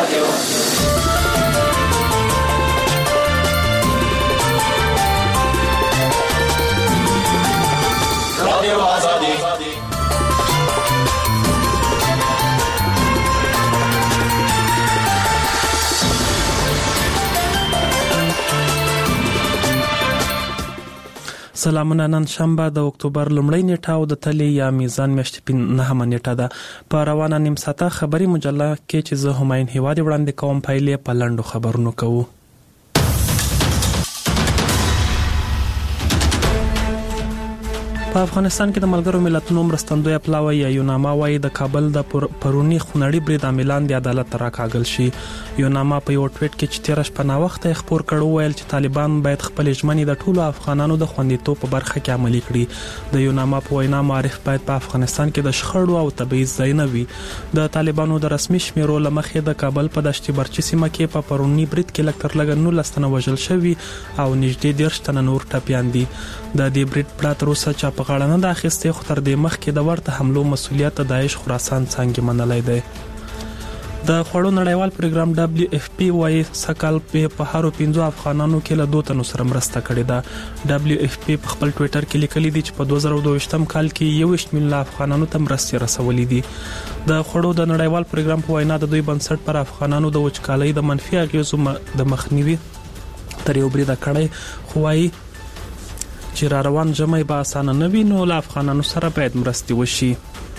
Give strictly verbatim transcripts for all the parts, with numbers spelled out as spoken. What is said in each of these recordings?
سلامونه. نن شنبه د اکتوبر لومړۍ نیټه او د تلې یا میزان میاشتې نهمه نیټه ده. په روانه نیم ساعته خبري مجله کې چې زه هماین هیوادي وړاندې کوم پایلې په لنډو خبرونو کوو. په افغانستان کې د ملګرو ملتونو مرستندوی پلاوی یا یوناما وايي د کابل د پرونی خونړي برید عاملان د عدالت راکاږل شي. یوناما په یو ټویټ کې چې تیر شپه نا وخت خبر کړو ویل چې طالبان باید خپل ژمنې د ټولو افغانانو د خوندیتوب په برخه کې عملي کړي. د یوناما په وینا معرف باید په افغانستان کې د شخړو او تبعیض ځای نه وي. د طالبانو د رسمي شمیرو لمخې د کابل په دشت برچي سیمه کې په پرونی برید کې لکتر لګ نولس تنه وژل شوي او نږدې دیرش تنه نور ټپیان دي. د دې برید پلات روسه چې په غاړه نه د اخیستې خو تر دې مخکې د ورته حملو مسؤلیت داعش خراسان څنګه منلای دی. د خوړو نړیوال پروګرام دبليو اف پی وايي سکهال په هارو پنځو افغانانو کې له دوه تنو سره مرسته کړې ده. دبليو اف پی په خپل ټوئیټر کې لیکلي دي چې په دوه زره دوه کال کې یو ویشت میلیون افغانانو ته مرستې رسولې دي. د خوړو د نړیوال پروګرام په وینا د دوی بنسټ پر افغانانو د وچکالۍ د منفي اغیزو د مخنیوي تر یو بریده کړی خو وايي چې را روان جمعي به اسانه نه وي نو له افغانانو سره باید مرستې وشي.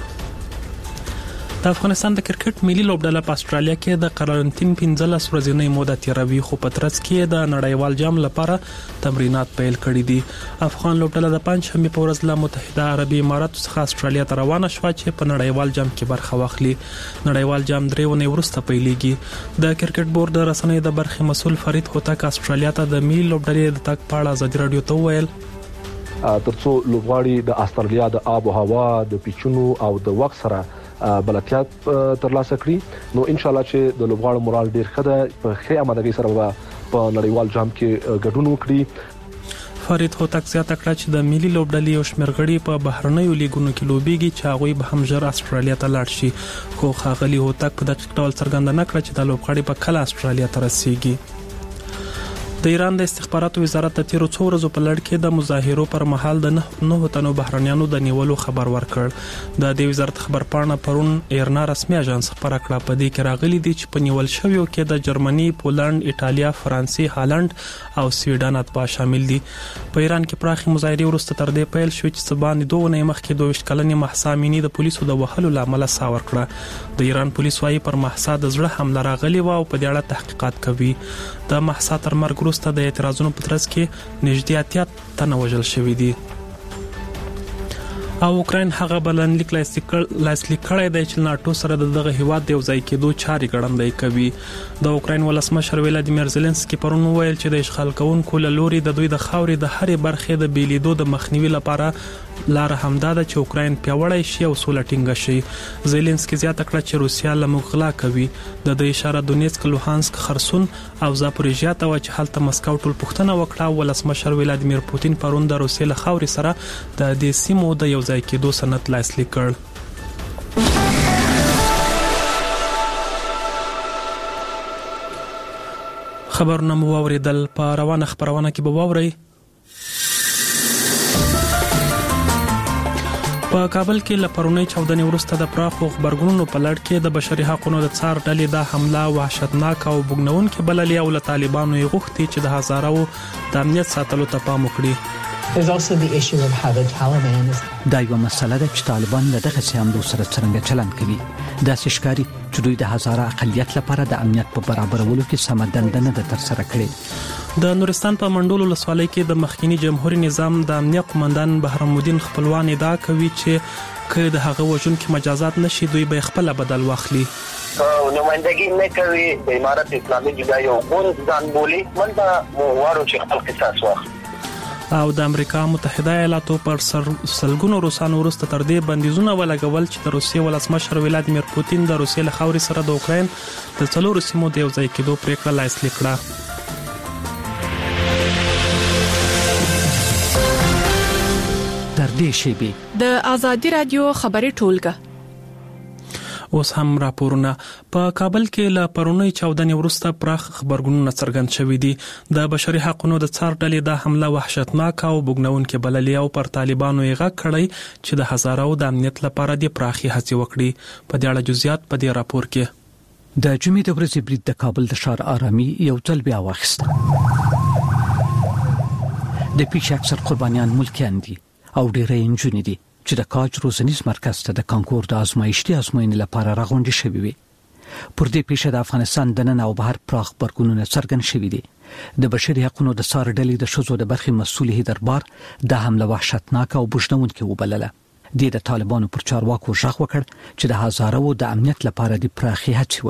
د افغانستان د کرکټ ملي لوبډله په استرالیا کې د قرنټین پنځلس ورځې موده تیروي خو په ترڅ کې د نړیوال جام لپاره تمرینات پیل کړي دي. افغان لوبډله د پنځشنبه په ورځ له متحده عربي اماراتو څخه استرالیا ته روانه شوه چې په نړیوال جام کې برخه واخلي. نړیوال جام درې ونې وروسته پیلېږي. د کرکټ بورډ د رسنیو د برخې مسول فرید هوتک استرالیا ته د ملي لوبډلې د تګ په اړه ازادي رادیو ته وویل ترڅو لوبغاړي د استرالیا د آب او هوا د پیچونو او د وخت سره بلدتیا ترلاسه کړي نو ان شاء الله چې د لوبغاړو مورال ډیر ښه ده په ښه آمادګۍ سره په نړیوال جام کې ګډون وکړي. فرید هوتک زیاته کړه چې د ملي لوبډلې یو شمېر غړي په بهرنیو لیګونو کې لوبېږي چې هغوی به هم ژر استرالیا ته لاړ شي خو ښاغلي هوتک په دقیق ډول څرګنده نه کړه چې د لوبغاړي په کله استرالیا ته رسیږي. د ایران د استخباراتو وزارت د تیرو څو ورځو په لړ کې د مظاهرو پر مهال د نه تنو بهرنیانو د نیولو خبر ورکړ. د دې وزارت خبرپاڼه پرون ایرنا رسمي اژانس خبره کړه. په دې کې راغلي دي چې په نیول شویو کې د جرمني، پولند، ایټالیا، فرانسې، هالند او سویډن اتباع شامل دي. په ایران کې پراخي مظاهرې وروسته تر دې پیل شو چې سبان دوه ونې مخکې دوه ویشت کلنې مهسا امینی د پولیسو د وهلو لامل ساور کړه. د ایران پولیس وايي پر مهسا د زړه حمله راغلي و او په دې اړه تحقیقات کوي. د مهسا تر مرګ وروسته د اعتراضونو په ترڅ کې نږدې اتیا تنه وژل شوي دي. او اوکراین هغه بلنلیک لاسلیک کړی دی چې ناتو سره دغه هیواد د یو ځای کېدو چارې ګړندۍ کوي. د اوکراین ولسمشر ولادیمیر زيلنسکي پرون وویل چې د اشغال کوونکو له لوري د دوی د خاورې د هرې برخې د بیلیدو د مخنیوي لپاره لار همدا ده چې اوکراین پیاوړی شي او سوله ټینګه شي. زيلنسکي زیاته کړه چې روسیا له موږ غلا کوي. د دې اشاره دونیتسک، لوهانسک، خرسون او زاپوریژیا ته و چې هلته مسکو ټول پښتنه وکړه. ولسمشر ولادیمیر پوتین پرون د روسیې له خاورې سره د دې سیمو د یو ځای کېدو سند لاسلیک کړ. خبرونه مو واوریدل. په روانه خبرونه کې به واورئ په کابل کې له پرونی چاودنې وروسته د پراخو خبرګونونو په لړ کې د بشري حقوقو د څار ډلې د حمله وحشتناک او بوږنونکې بللې او له طالبانو یې غوښتي چې د هزارو د امنیت ساتلو ته پام وکړي. دا یو مسله ده چې طالبان له دغه سیامدو سره څرنګه چلند کوي. داسې ښکاري چې دوی د هزاره اقلیت لپاره د امنیت په برابرولو کې سمه دنده نه ده ترسره کړې. د نورستان په منډول ولسوالۍ کې د مخکینی جمهوریت نظام د امنیت قومندان بهرام الدین خپلوان ادعا کوي چې که د هغه وژونکو مجازات نشي دوی به خپل بدل واخلي. نمائندګي نه کوي د امارت اسلامي جدای او ګوند ځان بولي منځه مو وارو چې خپل قصاص واخلي. او د امریکا متحده ایالاتو پر سلګونو روسانو وروسته تر دې بندیزونه ولګول چې د روسیې ولسمشر ولادیمیر پوتین د روسیې له خاورې سره د اوکراین د څلورو سیمو د یو ځای کېدو پریکړه لاسلیک کړه. تر دې شیبې د ازادي رادیو خبري ټولګه اوس هم راپورونه په کابل کې له پرونی چودنې وروسته پراخ خبرګونونه څرګند شوي دي. د بشري حقوقو د څار ډلې د حمله وحشتناک او بګنونکې بللې او پر طالبانو یې غږ کړی چې د هزارو د امنیت لپاره د پراخي هڅې وکړي. په دې اړه جزئیات په دې راپور کې. د جمعې د ورځې برید د کابل د ښار آرامي یو ځل بیا واخیسته. د پیښې اکثر قربانیان ملکیان دي او ډېری نجونې دي چې د کاج روزنیز مرکز ته د کانکور د آزمایښتي ازموینې لپاره راغونډې شوې وي. پر دې پیښه د افغانستان دننه او بهر پراخ غبرګونونه څرګند شوي دي. د بشري حقوقو د څار ډلې د ښځو د برخې مسؤل هیدربار د حمله وحشتناک او بوږنونکې وبلله. د طالبانو پر چارواکو ژغ وکړ چې د هزارو د امنیت لپاره د پراخي هڅې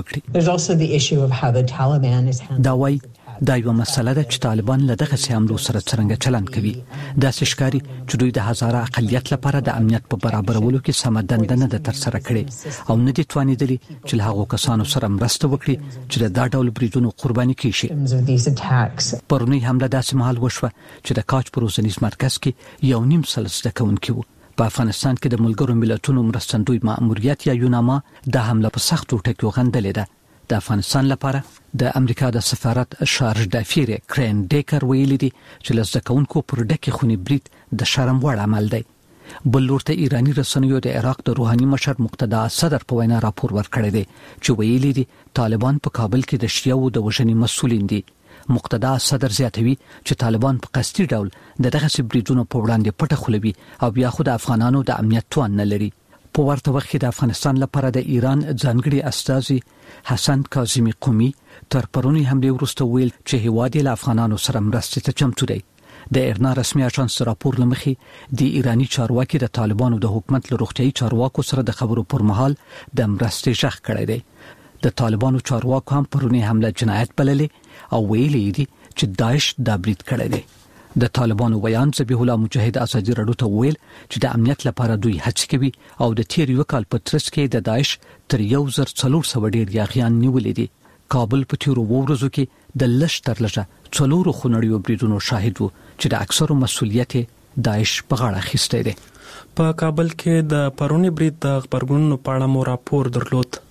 وکړي. دا وایي دا یو مسله ده چې طالبان له دغه حملو سره څنګه چلند کوي. دا ښکاري چې دوی د هزاره اقلیت لپاره د امنیت په برابرولو کې سم دنده نه تر سره کړي او نه دي توانیدلي چې له هغو کسانو سره مرسته وکړي چې دا ډول بریدونو قرباني کیږي. پرونی حمله داسې مهال وشوه چې د کاج په روزنیز مرکز کې یو نیم سل زده کوونکي وو. په افغانستان کې د ملګرو ملتونو مرستندوی مأموریت یا یوناما د حمله په سختو ټکیو غندلې ده. د افغانستان لپاره د امریکا د سفارت شارج دافیر کرین ډیکر ویلي دي چې لزده کوونکو پر ډکه خونی برید د شرم وړ عمل دی. بل لورته ایرانی رسنیو د عراق د روحاني مشر مقتدا صدر په وینا راپور ورکړی دی چې ویلي دي طالبان په کابل کې د شیعو د وژنې مسؤلین دي. مقتدا صدر زیاتوي چې طالبان په قصدي ډول د دغه بریدونو په وړاندې پټه خلوي او بیا خو د افغانانو د امنیت توان نه لري. په ورته وخت کې د افغانستان لپاره د ایران ځانګړي استازي حسن کاظمی قومي تر پرونی حمله وروسته ویل چې هیواد له افغانانو سره مرستې ته چمتو دی. د ایرنا رسمي اژانس راپور لمخي د ایرانی چارواکي د طالبانو د حکومت له روغتيایي چارواکو سره د خبرو پر مهال د مرستې ژغ کړی دی. د طالبانو چارواکو هم پرونی حمله جنایت بللې او ویلي دي چې داعش دا برید کړی دی. د طالبانو بیان ذبیح الله مجاهد ازادي رادیو ته ویل چې د امنیت لپاره دوی هڅه کوي او د تیر یو کال په ترڅ کې د داعش تر یو زر څلور سوه ډیر یاغیان نیولې دي. کابل په تیر ورځو کې د لښ تر لږه څلورو خونړیو بریدونو شاهد وو چې د اکثرو مسؤلیت داعش په غاړه اخیستی دی. په کابل کې د پرونی برید د خبرګونونو په اړه مو راپور درلود.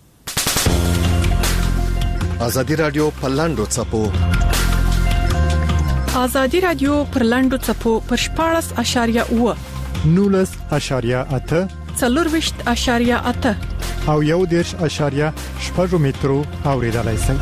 ازادي رادیو په لاندو چپو ازادي رادیو پر لاندو چپو پر شپاړس اشاریه اوه نولس اشاریه اته څلورویشت اشاریه اته او یو دیرش اشاریه شپږ مترو اوریدلای شئ.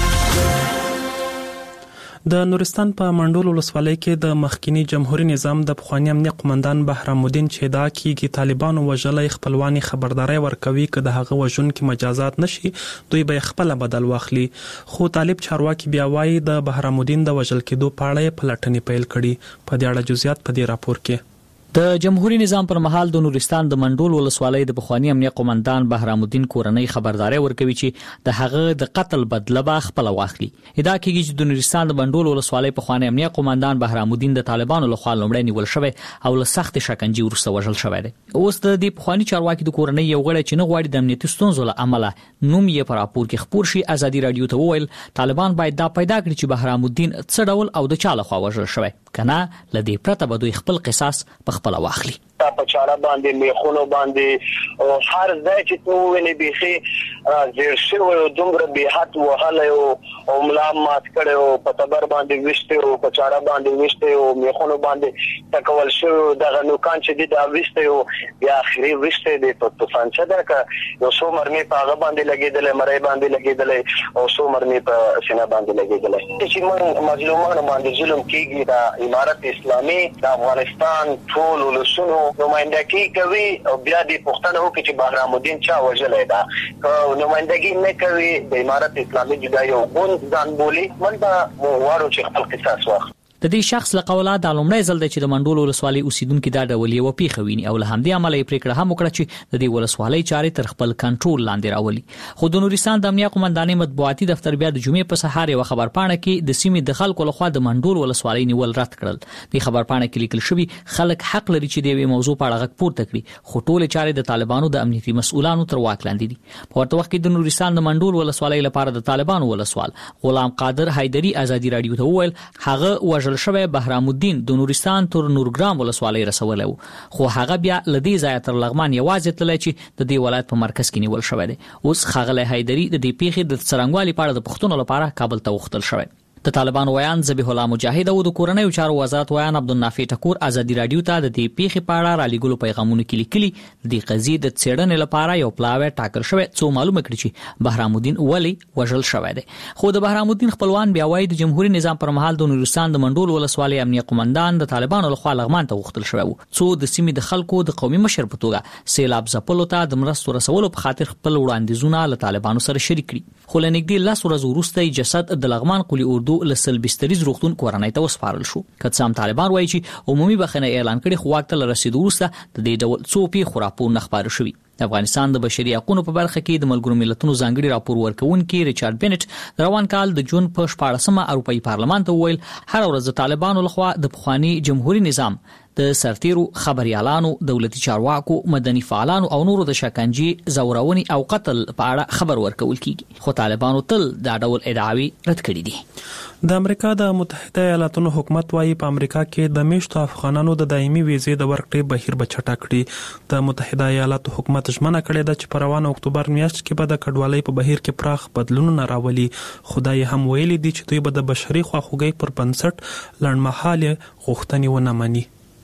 د نورستان په منډول ولسوالۍ کې د مخکینی جمهوریت نظام د پخوانی امنیت قومندان بهرام الدین چې دا کیږي طالبانو وژلای خپلوانی خبرداري ورکوي چې د هغه وژن کې مجازات نشي دوی به خپل بدل واخلي. خو طالب چارواکي بیا وایي د بهرام الدین د وژل کېدو په اړه پلټنې پیل کړي. په دې اړه جزئیات په دې راپور کې. د جمهوریت نظام پر مهال د نورستان د منډول ولسوالۍ د بخوانی امنیت قومندان بهرام الدین کورنۍ خبرداري ورکوي چې د هغه د قتل بدله به خپل واخلي. ادا کیږي چې د نورستان د منډول ولسوالۍ بخوانی امنیت قومندان بهرام الدین د طالبانو له خوا لومړی نیول شوی او له سخت شکنجې وروسته وژل شوی دی. اوس د دې بخوانی چارواکي د کورنۍ یو غړی چې نه غواړي د امنیتي ستونزو له امله نوم یې پر راپور کې خپور شي ازادي رادیو ته وویل طالبان باید دا پیدا کړي چې بهرام الدین څه ډول او د چا له خوا وژل شوی کنه لدې پرته به دوی خپل قصاص په خپل واخلي. په چاره باندې میخونو باندې او هر ځای چې نو ونی بيخي زیر شو او دومره به حد وهله او ملام مات کړو په تبر باندې وشته او په چاره باندې وشته او میخونو باندې تکول شو دغه نو کان چې د وشته او بیا اخري وشته د په طوفان څخه دا یو څو مرمي په هغه باندې لګیدل مړی باندې لګیدل او څو مرمي په سینه باندې لګیدل چې موږ مظلومانو باندې ظلم کیږي د امارت اسلامي د افغانستان ټول ولسونو نمائندګي کوي او بیا د پښتنو کې چې بهرام الدین چا وژلای دا نمائندګي نه کوي د امارت اسلامي جدا یو ګوند ځان بولی منځه وارو چې خپل قصاص واخلي. د دې شخص له قوله د لومړی ځل د چې د منډول ولسوالۍ اوسیدونکو دا ډول یو پیښه ویني او له همدې عمله یې پریکړه هم وکړه چې د دې ولسوالۍ چارې تر خپل کنټرول لاندې راولي. خو د نورستان د امنیت قومندانۍ مطبوعاتي دفتر بیا د جمعې په سهار یو خبرپاڼه کې د سیمې د خلکو لخوا د منډول ولسوالۍ نیول رد کړل. د خبرپاڼه کې لیکل شوی خلک حق لري چې د یوې موضوع په اړه غږ پورته کړي خو ټول چارې د طالبانو د امنیتي مسؤلانو تر واک لاندې دي. په ورته وخت کې د نورستان د منډول ولسوالۍ لپاره د طالبانو ولسوال غلام قادر حیدری ازادي رادیو ته وویل هغه وژل شوی بهرام الدین د نورستان تر نورګرام ولسوالۍ رسولی خو هغه بیا له دې ځایه تر لغمان یوازې تللی چې د دې ولایت په مرکز کې نیول شوی دی. اوس ښاغلی حیدري د دې پیښې د څرنګوالي په اړه د پوښتنو لپاره کابل ته وختل شوی. د طالبانو ویان ذبیح الله مجاهد او د کورنیو چارو وزارت ویان عبدالنافع ټکور ازادي راډیو ته د دې پیښې په اړه رالیږلو پیغامونو کې لیکلي د دې قضیې د څېړنې لپاره یو پلاوی ټاکل شوی څو معلومه کړي چې بهرام الدین ولې وژل شوی دی. خو د بهرام الدین خپلوان بیا وایي د جمهوریت نظام پر مهال د نورستان د منډول ولسوالۍ امنیه قومندان د طالبانو لخوا لغمان ته وختل شوی و څو د سیمې د خلکو د قومي مشر په توګه سیلاب ځپلو ته د مرستو رسولو په خاطر خپل وړاندیزونه له طالبانو سره شریک کړي. خو له نږدې لس ورځو وروسته جسد د لغمان قلي اردو له سلبستري روغتون کورنۍ ته وسپارل شو. که څه هم طالبان وایي چې عمومي بخښنه اعلان کړي خو واک ته له رسیدو وروسته د دې ډول څو پیښو راپورونه خپاره شوي. د افغانستان د بشري حقوقو په برخه کې د ملګرو ملتونو ځانګړي راپور ورکوونکي ریچارډ بینټ د روان کال د جون په شپاړسمه اروپایي پارلمان ته وویل هر ورځ د طالبانو لخوا د پخواني جمهوریت نظام د سرتیرو خبريالانو دولتي چارواکو مدني فعالانو او نورو د شکنجې زورونې او قتل په اړه خبر ورکول کیږي خو طالبانو تل دا ډول ادعاوې رد کړې دي. د امریکا د متحده ایالاتونو حکومت وايي په امریکا کې د میشتو افغانانو د دایمي ویزې د ورکړې بهیر به چټک کړي. د متحده ایالاتو حکومت ژمنه کړې ده چې په روانه اکتوبر میاشت کې به د کډوالۍ په بهیر کې پراخ بدلونونه راولي. خدای هم ویلي دي چې دوی به د بشري خواخوږۍ پر بنسټ لړمحاله غوښتنې ونه مني.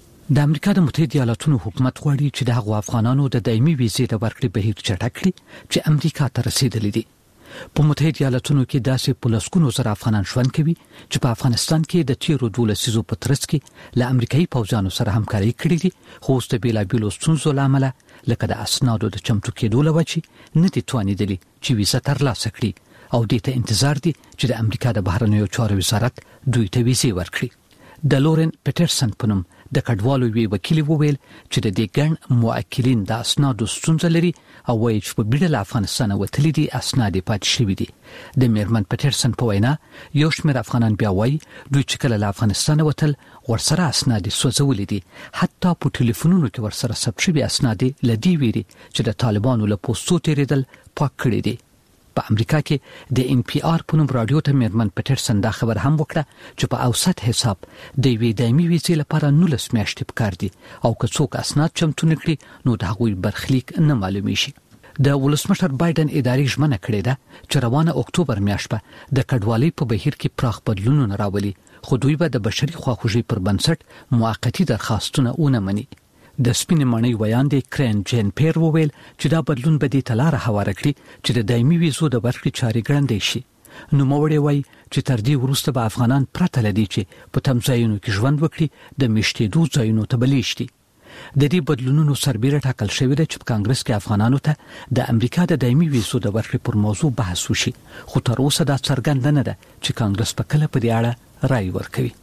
د امریکا د متحده ایالاتونو حکومت غواړي چې د هغو افغانانو د دایمي ویزې د ورکړې بهیر چټک کړي چې امریکا ته رسیدلي دي. په متحده ایالاتونو کې داسې په لسګونو زره افغانان ژوند کوي چې په افغانستان کې د تیرو دولس لسیزو په ترڅ کې له امریکایي پوځیانو سره همکاري کړې دي خو اوس د بېلابېلو ستونزو له امله لکه د اسنادو د چمتو کېدو له وجې نه دي توانېدلي چې ویزه ترلاسه کړي او دې ته انتظار دي چې د امریکا د بهرنیو چارو وزارت دوی ته ویزې ورکړي. د لورن پیټرسن په نوم د کډوالو وی وکیل وویل چې د دې ګڼ موکلین د اسنادو ستونزه لري او وایي چې په بیړه له افغانستانه وتلي دي اسناد پاتې شوي دي. د میرمن پیټرسن په وینا یو شمېر افغانان بیا وایي دوی چې کله له افغانستانه وتل ورسره اسناد سوځولي دي حتی په ټلیفونونو کې ورسره ثبت شوي اسناد له دې ویري چې د طالبانو له پوسټو تیریدل پاک کړي دي. په امریکا کې د ان پی آر په نوم رادیو ته میرمن پیټرسن دا خبر هم وکړه چې په اوسط حساب د یوې دایمي ویزې لپاره نولس میاشتې پکار دي او که څوک اسناد چمتو نه کړي نو د هغوی برخلیک نه معلومیږي. د ولسمشر بایدن ادارې ژمنه کړې ده چې روانه اکتوبر میاشت به د کډوالۍ په بهیر کې پراخ بدلونونه راولي خو دوی به د بشري خواخوږۍ پر بنسټ موقتي درخواستونه ونه مني. د سپینې ماڼۍ ویاندې کرین جین پیر وویل چې دا بدلون به دې ته لاره هواره کړي چې د دایمي ویزو د ورکړې چارې ګړندۍ شي. نوموړی وایي چې تر دې وروسته به افغانان پرته له دې چې په تم ځایونو کې ژوند وکړي د میشتېدو ځایونو ته به لیږدي. د دې بدلونونو سربیره ټاکل شوې ده چې په کانګرس کې افغانانو ته د امریکا د دایمي ویزو د ورکړې پر موضوع بحث وشي خو تر اوسه دا څرګنده نه ده چې کانګرس په کله په دې اړه رائے ورکوي.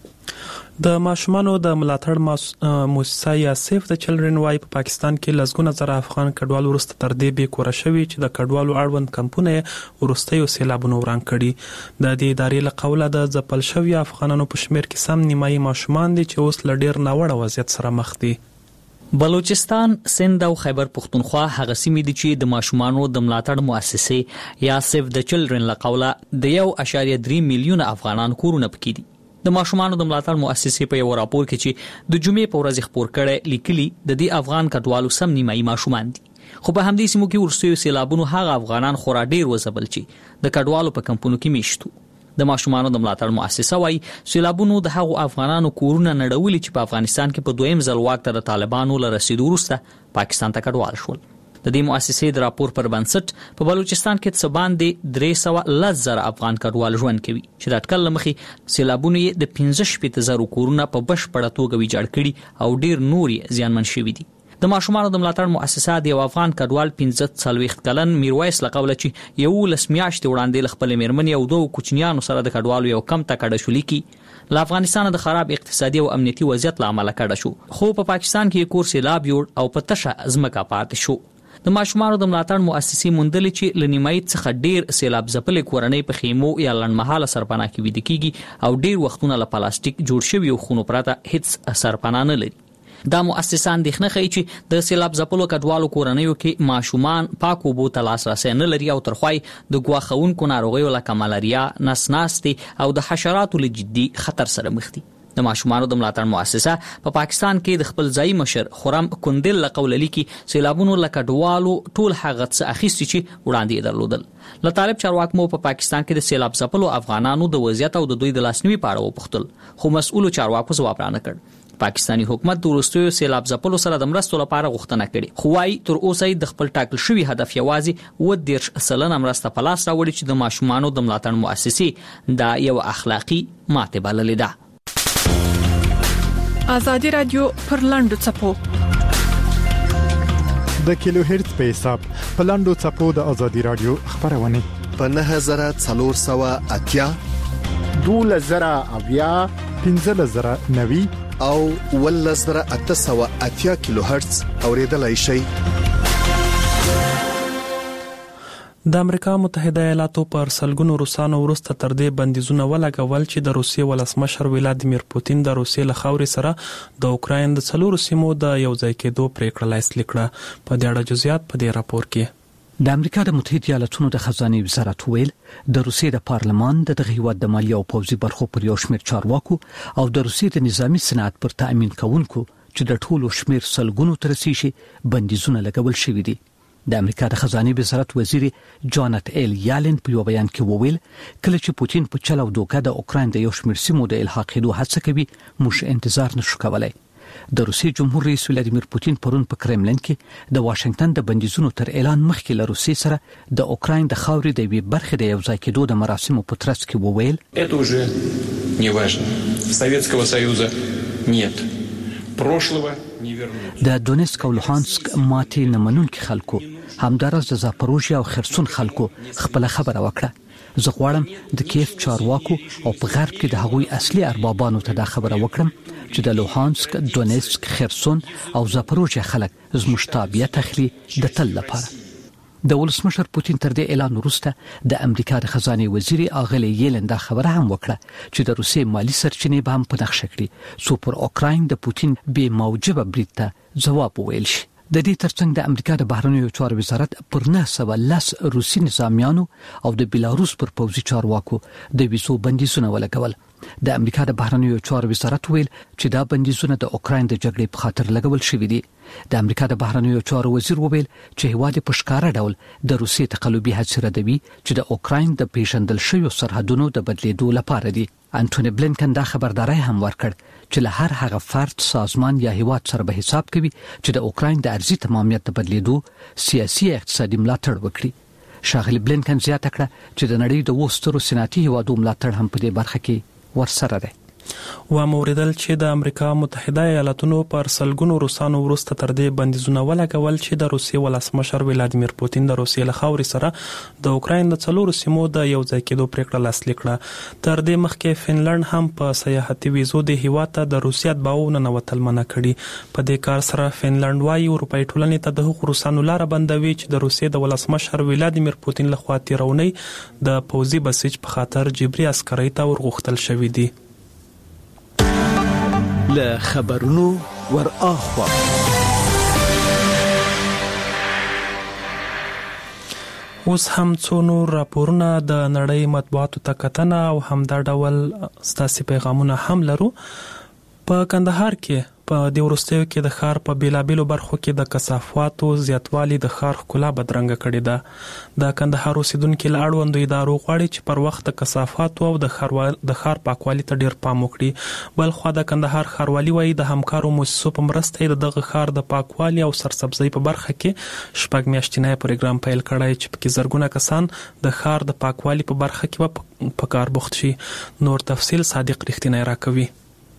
د ماشومانو د ملاتړ مؤسسه یا سیف د چلډرن وايي په پاکستان کې لسګونه زره افغان کډوال ورسته تر دې به کور شوي چې د کډوالو اړوند کمپونه ورستیو سیلابونو وران کړي. د دې ادارې له قوله د ځپل شوي افغانانو په شمیر کې سم نیمایي ماشومان دي چې اوس له ډیر ناوړه وضعیت سره مخ دي. بلوچستان، سند او خیبر پختونخوا هغه سیمې دي چې د ماشومانو د ملاتړ مؤسسې یا سیف د چلډرن له قوله د یو اشاریه درې میلیونه افغانان کورونه پکې دي. د ماشومانو د ملاتړ مؤسسې په یو راپور کې چې د جمعې په ورځ خپور کړي لیکلي د دې افغان کډوالو سم نیمایي ماشومان دي خو په همدې سیمو کې ورستیو سیلابونو هغه افغانان خورا ډیر وځبل چې د کډوالو په کمپونو کې میشتو. د ماشومانو د ملاتړ مؤسسه وايي سیلابونو د هغو افغانانو کورونه نړولي چې په افغانستان کې په دویم ځل واک ته د طالبانو له رسیدو وروسته پاکستان ته کډوال شول. د دې مؤسسې د راپور پر بنسټ په بلوچستان کې څه باندې درې سوه لس زره افغان کډوال ژوند کوي چې د اټکل له مخې سیلابونو یې د پنځه شپېته زره کورونه په بشپړه توګه ویجاړ کړي او ډیر نور یې زیانمن شوي دي. د ماشومانو د ملاتړ مؤسسه د یو افغان کډوال پنځه څلوېښت کلن میرویس له قوله چې یولس میاشتې وړاندې له خپلې مېرمنې او دوو کوچنیانو سره د کډوالو یو کم ته کډه شو لیکي له افغانستان د خراب اقتصادي او امنیتي وضعیت له امله کډه شو خو په پاکستان کې کور سیلاب جوړ او په تشه ځمکه پاتې شو. د ماشومانو د ملاتړ مؤسسې موندلې چې له نیمایي څخه ډیر سیلاب ځپلې کورنۍ په خیمو یا لنډمهاله سرپناه کې ویده کیږي او ډیر وختونه له پلاستیک جوړ شوي خونو پرته هیڅ سرپناه نه لري. دا مؤسسه اندېښنه ښیي چې د سیلاب ځپلو کډوالو کورنیو کې ماشومان پاکو اوبو ته لاسرسی نه لري او ترخوای د ګواښونکو ناروغیو لکه ملاریا، نس ناستې او د حشراتو له جدي خطر سره مخ دي. د ماشومانو د ملاتړ مؤسسه په پا پاکستان کې د خپل ځای مشر خرم کندل لقول لیکي سیلابونو لکه ډوالو ټول هغه څه اخیستي چې وړاندې درلودل. له طالب چارواکو په پا پاکستان کې د سیلاب ځپلو افغانانو د وضعیت او د دوی د لاسنیوي په اړه وپوښتل، خو مسؤل چارواکو ځواب رانه کړ. پاکستانی حکومت د وروستیو سیلاب ځپلو سره د مرستو لپاره غوښتنه کړې، خو وايي تر اوسه د خپل ټاکل شوی هدف یوازې اووه دېرش سلنه مرسته په لاس راوړي چې د ماشومانو د ملاتړ مؤسسې دا یو اخلاقی ماتې بللې ده. ازادي رادیو پر لاندو چپو د کیلو هرتز په حساب په لاندو چپو د ازادي رادیو خبرونه په نه هزار څلور سوه اتیا دوله زره اویا پنځه زره نوي او ول زره اته سوه اتیا کیلو هرتز اوریدلای شي. د امریکا متحده ایالاتو پر سلګونو روسانو وروسته تر دې بندیزونه ولګول چې د روسیې ولسمشر ولادیمیر پوتین د روسیې له خاورې سره د اوکراین د څلورو سیمو د یوځای کېدو پریکړه لاسلیک کړه. په دې اړه جزئیات په دې راپور کې. د امریکا د متحده ایالاتونو د خزانه وزارت ویل د روسیې د پارلمان د دغه هیواد د مالیه او پوځي برخو پر یو شمېر چارواکو او د روسیې د نظامی صنعت پر تأمین کوونکو چې د ټولو شمېر سلګونو تر رسیدي بندیزونه لګول شوې دي. د امریکا د خزانه وزارت وزیر جانت ایل یالن په یو بیان کې وویل کله چې پوتین په چل او دوکه د اوکراین د یو شمېر سیمو د الحاقېدو هڅه کوي موږ انتظار نشو کولای. د روسیې جمهور رئیس ولادیمیر پوتین پرون په کرملین کې د واشنگټن د بندیزونو تر اعلان مخکې له روسیې سره د اوکراین د خاورې د یوې برخې د یوځای کېدو د مراسمو په ترڅ کې وویل это уже не важно. Советского Союза нет. прошлого не вернуть. د دونیسک او لوهانسک ماتې نمنونکو خلکو همدارس د زاپروژیا او خرسون خلکو خپل خبره وکړه. زه غواړم د کیف چارواکو او په غرب کې د هغوی اصلي اربابانو ته دا خبره وکړم چې د لوهانسک، دونیسک، خرسون او زاپروژیا خلک زموږ تابعیت اخلي د تل لپاره. د ولسمشر پوتین تر دې اعلان وروسته د امریکا د خزانه وزیر اغلی یلن دا خبره هم وکړه چې د روسیې مالی سرچینې به هم په نښه کړي څو پر اوکراین د پوتین بې موجبه برید ته ځواب وویل شي. د دې ترڅنګ د امریکا د بهرنیو چارو وزارت پر نه سوه لس روسي نظامیانو او د بیلاروس پر پوځي چارواکو د ویزو بندیزونه ولګول. د امریکا د بهرنیو چارو وزارت ویل چې دا بندیزونه د اوکراین د جګړې په خاطر لګول شوي دي. د امریکا د بهرنیو چارو وزیر وویل چې هیواد په ښکاره ډول د روسیې تقلبي هڅې ردوي چې د اوکراین د پیژندل شویو سرحدونو د بدلیدو لپاره دي. انټونی بلینکن دا خبرداري هم ورکړ چې له هر هغه فرد، سازمان یا هیواد سره به حساب کوي چې د اوکراین د ارضي تمامیت د بدلیدو سیاسي اقتصادي ملاتړ وکړي. ښاغلي بلینکن زیاته کړه چې د نړۍ د وسترو صنعتي هیوادو ملاتړ هم په دې برخه کې ورسره دی. و موریدل چې د امریکا متحده ایالاتونو پر سلګونو روسانو وروسته تر دې بندیزونه ولګول چې د روسیې ولسمشر ولادیمیر پوتین د روسیې له خاورې سره د اوکراین د څلورو سیمو د یوځای کېدو پریکړه لاسلیک کړه. تر دې مخکې فنلند هم په سیاحتي ویزو د هیواد ته د روسیې اتباعو ننوتل منع کړي. په دې کار سره فنلند وايي اروپایي ټولنې ته د هغو روسانو لاره بندوي چې د روسیې د ولسمشر ولادیمیر پوتین لخوا تیرونی د پوځي بسیج په خاطر جبري عسکرۍ ته ورغښتل شوی دي. له خبرونو ور اخوا اوس هم څو نور راپورونه د نړۍ مطبوعاتو ته کتنه او همدا ډول ستاسو پیغامونه هم لرو. په کندهار کې په د ورستیو کې د ښار په بیلابیلو برخو کې د کثافاتو زیاتوالی د ښار ښکلا بدرنګه کړې ده. د کندهار اوسیدونکو له اړوندو ادارو غواړي چې پر وخت د کثافاتو او د ښار د ښار پاکوالي ته ډیر پام وکړي. بل خو د کندهار ښاروالي وايي د همکارو مؤسسو په مرسته د دغه ښار د پاکوالي او سرسبزۍ په برخه کې شپږ میاشتنی پروګرام پیل کړی چې پکې زرګونه کسان د ښار د پاکوالي په برخه کې په کار بوخت شي. نور تفصیل صادق رښتینی راکوي.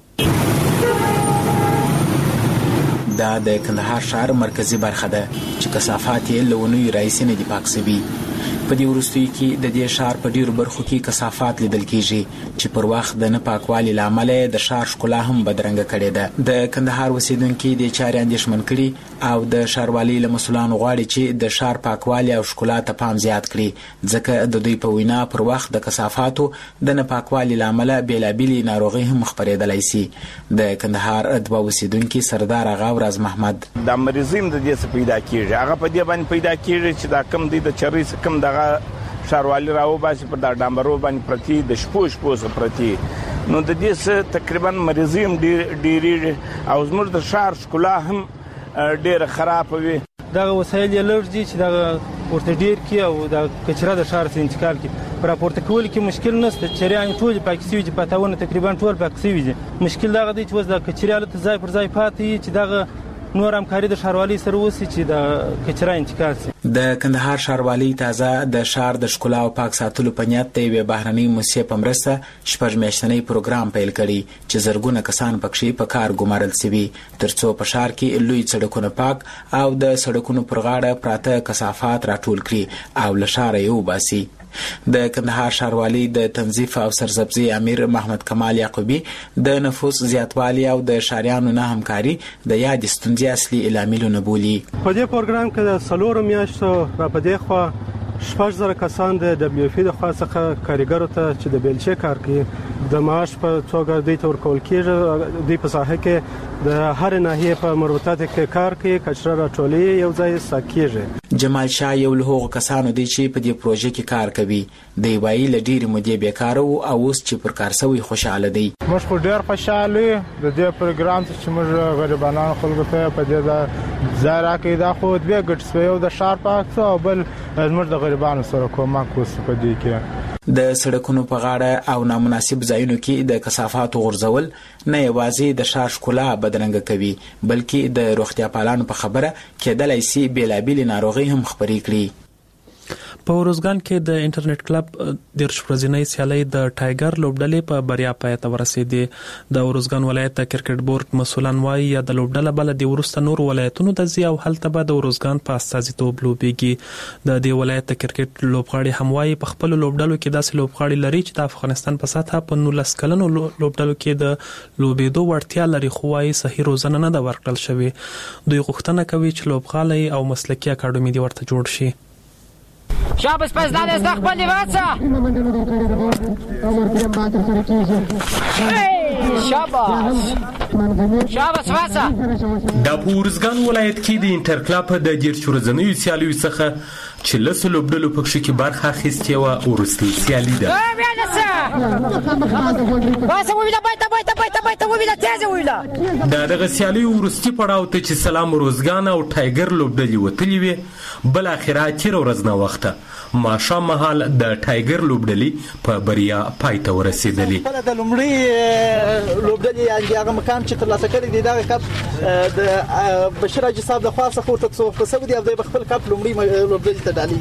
دا د کندهار ښار مرکزی برخه ده چې کثافات یې له ونیو راهیسې نه دي پاک شوي. په دې وروستیو کې د دې ښار په ډیرو برخو کې کثافات لیدل کېږي چې پر وخت د نه پاکوالي له امله د ښار ښکلا هم بدرنګه کړې ده. د کندهار اوسیدونکي دې چارې اندېښمن کړي او د ښاروالۍ له مسؤلانو غواړي چې د ښار پاکوالي او ښکلا ته پام زیات کړي ځکه د دوی په وینا پر وخت د کثافاتو د نه پاکوالي له امله بېلابېلې ناروغۍ هم خپرېدلی شي. د کندهار دوه اوسیدونکي سردار اغا ورځ محمد د مریضیم د دې څه پیدا کېږي هغه په دې باندې پیدا کېږي چې دا کم دی د چرۍ څه کم دغه ښاروالي راوباسي پر دا ډامبرو باندې پرتې د شپو شپو څخه پرتې نو د دې څه تقریبا مریضي هم ډېرېږي او زموږ د ښار ښکلا هم ډېره خرابه وي. دغه وسایل یې لږ دي چې دغه ورته ډېر کړي او د کچره د ښار څخه انتقال کړي. په راپورته کولو کې مشکل نشته، چریانې ټولې پاکې شوي دي، پټاونه تقریبا ټول پاک شوي دي. مشکل دغه دی چې اوس د کچرې هلته ځای پر ځای پاتې وي چې دغه نور همکاري د ښاروالۍ سره وشي چې د کچره انتقال شي. د کندهار ښاروالۍ تازه د ښار د ښکلا او پاک ساتلو په نیت د یوې بهرنۍ موسسې په مرسته شپږ میاشتنی پروګرام پیل کړی چې زرګونه کسان پکښې په کار ګمارل شوي تر څو په ښار کې لوی سړکونه پاک او د سړکونو پر غاړه پراته کثافات راټول کړي او له ښاره یې وباسي. د کندهار ښاروالۍ د تنظیف او سرسبزي امیر محمد کمال یعقوبی د نفوس زیاتوالی او د ښاریانو نه همکاري د یادې ستونزې اصلي لاملونه بولي. په دې پروګرام کې د څلورو میاشتو را په دې خوا شپږ زره کسان د دبلیو اف د خوا څخه کارګرو ته چې د بیلچې کار کوي د معاش په توګه دوی ته ورکول کېږي. دوی په ساحه کې د هر ناحیې په مربوطاتو کې کار کوي، کچره راټولوي، یو ځای ساک کېږي. جمال شاه یو له هغو کسانو دی چې په دې پروژه کې کار کوي. دی وایي له ډېرې مودې بیکاره وو او اوس چې پر کار سوی خوشحاله دی. موږ خو ډېر خوشحاله یو د دې پروګرام څخه چې موږ غریبانو خلکو ته په دې ځای راکوي. دا خو دوې ګټې شوې، یو د ښار پاک او بل زموږ د غریبانو سره کومک وشي په دې کې. د سړکونو په غاړه او نامناسب ځایونو کې د کثافاتو غورځول نه یوازې د ښار ښکلا بدرنګه کوي بلکې د روغتیا پالانو په خبره کېدلی سي بېلابېلې ناروغۍ هم خپرې کړي. په ورزګان کې د انټرنیټ کلب د ورځنۍ سیالۍ د ټایګر لوبډلې په بریا پای ته ورسېدې. د ورزګان ولایت کرکټ بورډ مسولان وایي یا د لوبډله بل د ورسته نور ولایتونو د زی او هلته به د ورزګان په استازیتوب لوبېږي. د دې ولایت کرکټ لوبغاړي هم وایي په خپل لوبډلو کې داسې لوبغاړي لري چې د افغانستان په سطحه په نولس کلنو لوبډلو کې د لوبېدو وړتیا لري، خو وایي صحیح روزنه نه ده ورکړل شوې. دوی غوښتنه کوي چې لوبغاړي او مسلکي اکاډمي دې ورته جوړ شي. شاباس پس داده از دخل لیواتسا شاباس شاباس واسا. دا په ورزګان ولایت کې د انټر کلب د دېرش ورځنیو سیالیو څخه چې لسو لوبډلو پکښې کې برخه اخیستې وه وروستۍ سیالي ده. د دغه سیالیو وروستي پړاو ته چې سلام ورزګان او ټایګر لوبډلې وتلې وې بالاخره تېره ورځ ناوخته ماښام مهال د ټایګر لوبډلې په بریا پای ته ورسېدلې. د لومړۍ لوبډلې یعنې هغه مقام چې ترلاسه کړی دی دغه کپ د بشیر حاجي صاحب د خوا څخه ورته څوک شوی دی او دوی به خپل کپ لومړۍ لوبډلې ته ډالي.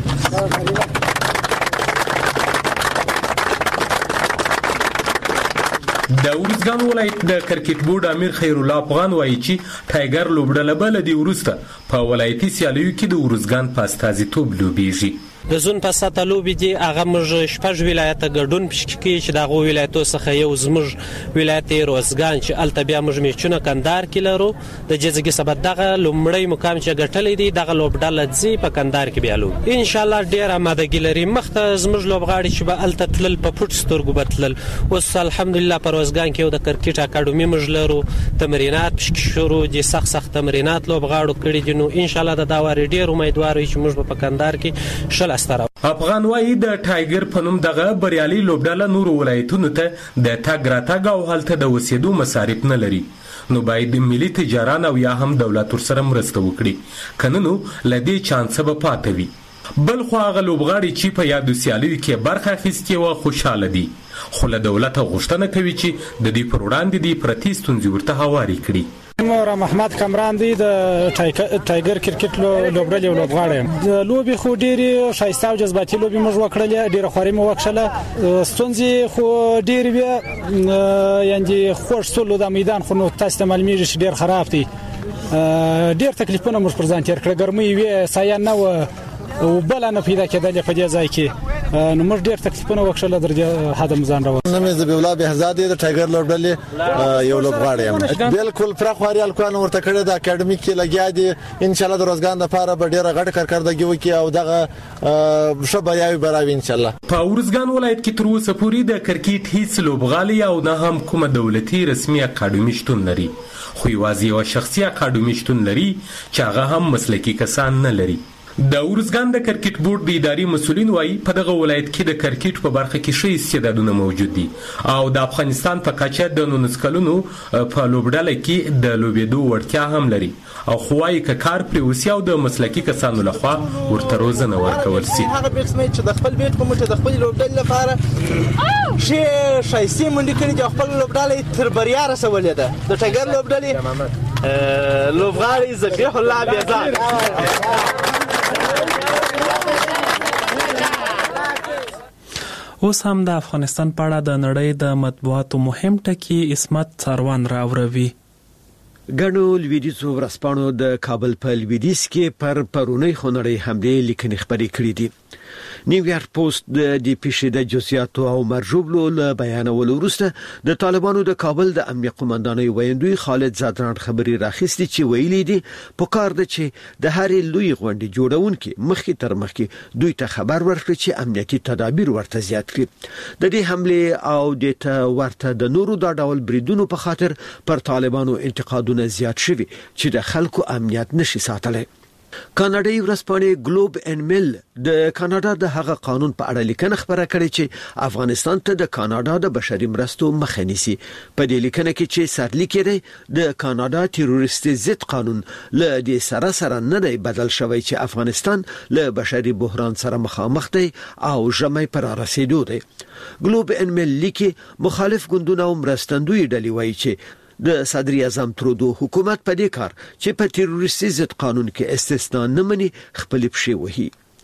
د ورزګان ولایت د کرکټ بورډ امیر خیر الله افغان وایي چې ټایګر لوبډله به له دې وروسته په ولایتي سیالیو کې د ورزګان په استازیتوب لوبېږي. د زون په سطحه لوبې دي هغه موږ شپږ ولایته ګډون پکې کوي چې د هغو ولایتو څخه یو زموږ ولایت روزګان چې هلته بیا موږ میچونه کندهار کې لرو. د جزګي سبب دغه لومړی مقام چې ګټلی دی دغه لوبډله ځي په کندهار کې بیا لوبي. انشاءالله ډېره آمادګي لري. مخته زموږ لوبغاړي چې به هلته تلل په پټ سترګو به تلل. اوس الحمدلله په روزګان کې یو د کرکټ اکاډمي موږ لرو، تمرینات پکې شروع دي، سخت سخت تمرینات لوبغاړو کړي دي. نو انشاءالله د دا وارې ډېر امیدوار یو چې موږ به په کندهار کې شل استره. افغان وایي د ټایګر په نوم دغه بریالي لوبډله نورو ولایتونو ته د تګ راتګ او هلته د اوسېدو مصارف نه لري، نو باید ملي تجاران او یا هم دولت ورسره مرسته وکړي، که نه نو له دې چانسه به پاته وي. بل خو هغه لوبغاړي چې په یادو سیالیو کې برخه اخیستې وه خوشحاله دي، خو له دولته غوښتنه کوي چې د دوی پر وړاندې دې پرتې ستونزې ورته هوارې کړي. مورا محمد کمران دی د ټایګر کرکټ لوبډلې یو لوبغاړی یم. د لوبې خو ډېرې ښایسته او جذباتي لوبې موږ وکړلې، ډېره خواري مو وکښله. ستونزې خو ډېرې وې، یعنې خوږ سولو د میدان خو نو تاسو ته معلومېږي چې ډېر خراب دی. ډېر تکلیفونه موږ پر ځان تېر کړه، ګرمۍ وې، سایه نه وه او بله نه پیدا کېدلې په دې ځای کې. نو موږ ډېر تکلیفونه وکښله تر دې حده مو ځان راوړ. نوم یې ذبیح الله بهزاد دی، د ټایګر لوبډلې یو لوبغاړی یم. بالکل پوره خواري هلکانو ورته کړې ده، اکاډمي کې لګیا دي. انشاءالله د روزګان دپاره به ډېره غټه کارکردګي وکړي او دغه ښه بریاوې به راوي انشاءالله. په ورزګان ولایت کې تر اوسه پورې د کرکټ هیڅ لوبغالی او نه هم کومه دولتي رسمي اکاډمي شتون لري، خو یوازې یوه شخصي اکاډمي شتون لري چې هغه هم مسلکي کسان نه لري. د ورزګان د کرکټ بورډ د اداري مسولین وایي په دغه ولایت کې د کرکټ په برخه کې ښه استعدادونه موجود دي او د افغانستان په کچه د نولس کلونو په لوبډله کې د لوبېدو وړتیا هم لري او خو وايي که کار پرې وسي او د مسلکي کسانو لخوا ورته روزنه ورکول سي. هغه بیټسمن چې د خپل بیټ په مټ د خپل لوبډلې لپاره ښې ښایستې منډې کړي چې خپل لوبډله تر بریا رسولې ده. د ټایګر لوبډلې لوبغاړی ذبیح الله بیزاد. اوس هم د افغانستان په اړه د نړۍ د مطبوعاتو مهم ټکی اسمت څاروان راوروي. ګڼو لویدیځو ورځپاڼو د کابل په لویدیځ کې پر پرونی خونړۍ حملې لیکنې خبرې کړې دي. نیویارک پوسټ د دې پیښې د جزئیاتو او مرجوبلو له بیانولو وروسته د طالبانو د کابل د امنیت قومندانۍ ویاندوی خالد زادران خبري راخستي چې ویلي دي په کار د چې د هرې لوی غونډې جوړونکو مخکې تر مخکې دوی ته خبر ورکړي چې امنیتي تدابیر ورته زیات کړي. د دې حمله او د ته ورته د نورو د ډول بریدونو په خاطر پر طالبانو انتقادونه زیات شوي چې د خلکو امنیت نشي ساتلی. کاناډایي ورځپاڼې ګلوب ان میل د کاناډا د هغه قانون په اړه لیکنه خبره کړې چې افغانستان ته د کاناډا د بشري مرستو مخه نیسي. په دې لیکنه کې چې سرلیک یې د کاناډا تروریستي ضد قانون له دې سره سره نه دی بدل شوی چې افغانستان له بشري بحران سره مخامخ دی او ژمی پر رسیدو دی. ګلوب ان میل لیکي مخالف ګوندونه او مرستندوی ډلې وایي چې د صدر اعظم ترودو حکومت په دې کار چې په تروریستي ضد قانون کې استثناء نه مني خپل پښې وهي.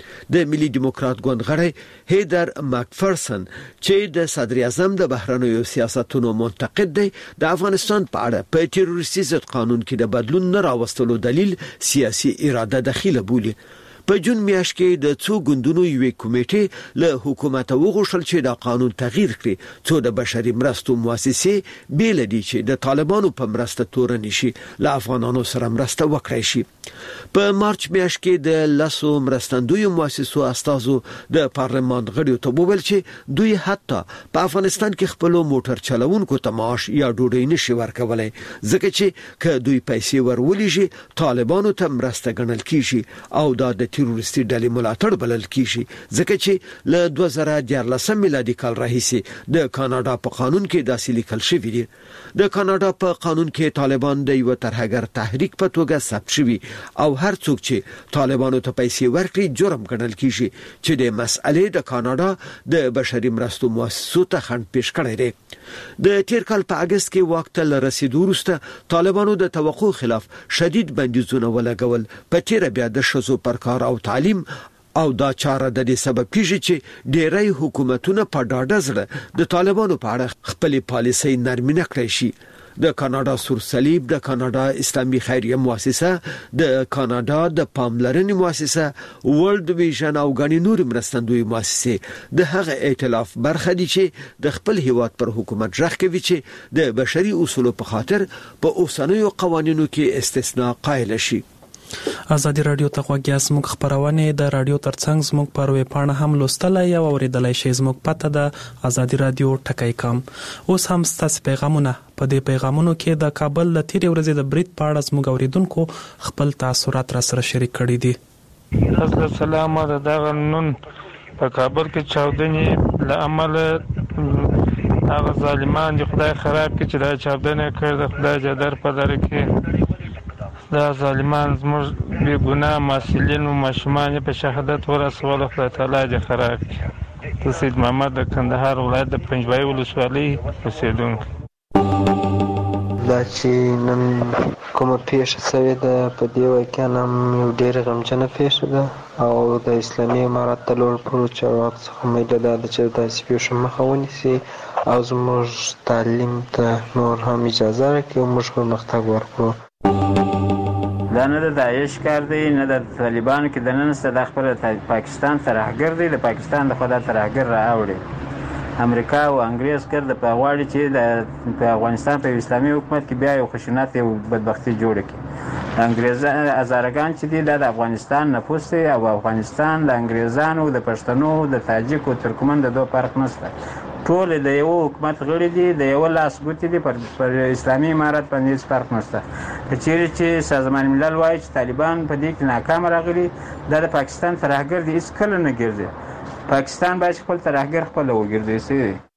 د ملي دیموکرات ګوند غړی هیدر ماکفرسن چې د صدر اعظم د بهرنیو سیاستونو منتقد دی د افغانستان په اړه په تروریستي ضد قانون کې د بدلون نه راوستلو دلیل سیاسي اراده دخیله بولي. په جون میاشت کې د څو ګوندونو یوې کمیټې له حکومت وغوښتل چې دا قانون تغییر کړي څو د بشري مرستو مؤسسې بیل دي چې د طالبانو په مرسته تورن شي له افغانانو سره مرسته وکړي شي. په مارچ میاشت کې د لاسو مرستندوی مؤسسو استازو د پارلمان غړیو ته وویل چې دوی حتی په افغانستان کې خپل موټر چلوونکو ته معاش یا ډوډۍ نشي ورکولای ځکه چې که دوی پیسې ورولېږي طالبانو ته مرسته ګڼل کیږي او دا د تروریستي ډلې ملاتړ بلل کیږي ځکه چې له دوه زره دیارلسم میلادي کال راهیسې د کاناډا په قانون کې داسې لیکل شوی دی. د کاناډا په قانون کې طالبان د یو ترهګر تحریک په توګه ثبت شوی او هر څوک چې طالبانو ته پیسې ورکړي جرم ګڼل کیږي چې د مسئلې د کاناډا د بشري مرستو مؤسسو ته خنډ پیښ کړی دی. د تیر کال په اگست کې وخت ته رسیدو وروسته طالبانو د توقع خلاف شدید بندیزونه ولګول په تیر بیا د شذو پر کار او تعلیم او دا چاره د دې سبب کیږي چې ډېری حکومتونه په ډاډه زړه د طالبانو په اړه خپل پالیسۍ نرمي نه کړی شي. د کاناډا سور صلیب، د کاناډا اسلامي خیریه مؤسسه، د کاناډا د پاملرنې مؤسسه، ورلد ویژن او غنی نور مرستندوی مؤسسه د هغه ائتلاف برخه دي چې د خپل هیواد پر حکومت ځخ کوي چې د بشري اصولو په خاطر په اوسنیو قوانینو کې استثناء قائل شي. ازادي رادیو ته غوږی زموږ خبرونه د رادیو ترڅنګ زموږ پر ویب پاڼه هم لوستلای او اوریدلای شئ. زموږ پته د ازادي رادیو ټکای کام. اوس هم ستاسو پیغامونه په دې پیغامونو کې د کابل د تیرې ورځې د برید په اړه زموږ اوریدونکو خپل تاثرات را سره شریک کړي دي. السلام علیکم. نن په کابل کې چاودنې له امله هغه ظالمان دي خدای خراب کړي چې دا چاودنه کړې د خدای جدر په لاره کې دا ظالمان زموږ بې ګناه محصلین او ماشومان په شهادت ورسول. خدای تعالی دې خراب کړي. ته سید محمد د کندهار ولایت د پنجوایي ولسوالۍ اوسېدونکی. دا چې نن کومه پیښه شوې ده په دې واقعا هم یو ډېره غمجنه پیښه ده او د اسلامي امارت د لوړ پوړو چارواکو څخه امید دا ده چې داسې پیښو مخه ونیسي او زموږ تعلیم ته نور هم اجازه راکړي او موږ پرمختګ ورکړو. دا نه د داعش کار دی نه د طالبانو کې د نن څخه د خپل پاکستان ترهګر دی د پاکستان د خدا ترهګر راوړي. امریکا او انګریز کړ د پغواړي چې د افغانستان په اسلامي حکومت کې بیا یو خشونت او بدبختی جوړ کړي. انګریزان ازارګان چې دی د افغانستان نفوس او افغانستان د انګریزانو د پښتنو د تاجک او ترکمن د دوه فرق نشته. ټول د یو حکومت غړي دي، د یو لاس ګوتې دي، پر, پر اسلامي امارت باندې هیڅ فرق نشته. که چیرې چې سازمان ملل وایي چې طالبان په دې کې ناکام راغلي، دا د پاکستان ترهګر دي، هیڅ کله نه ګرځي. پاکستان باید خپل ترهګر خپل وګرځي.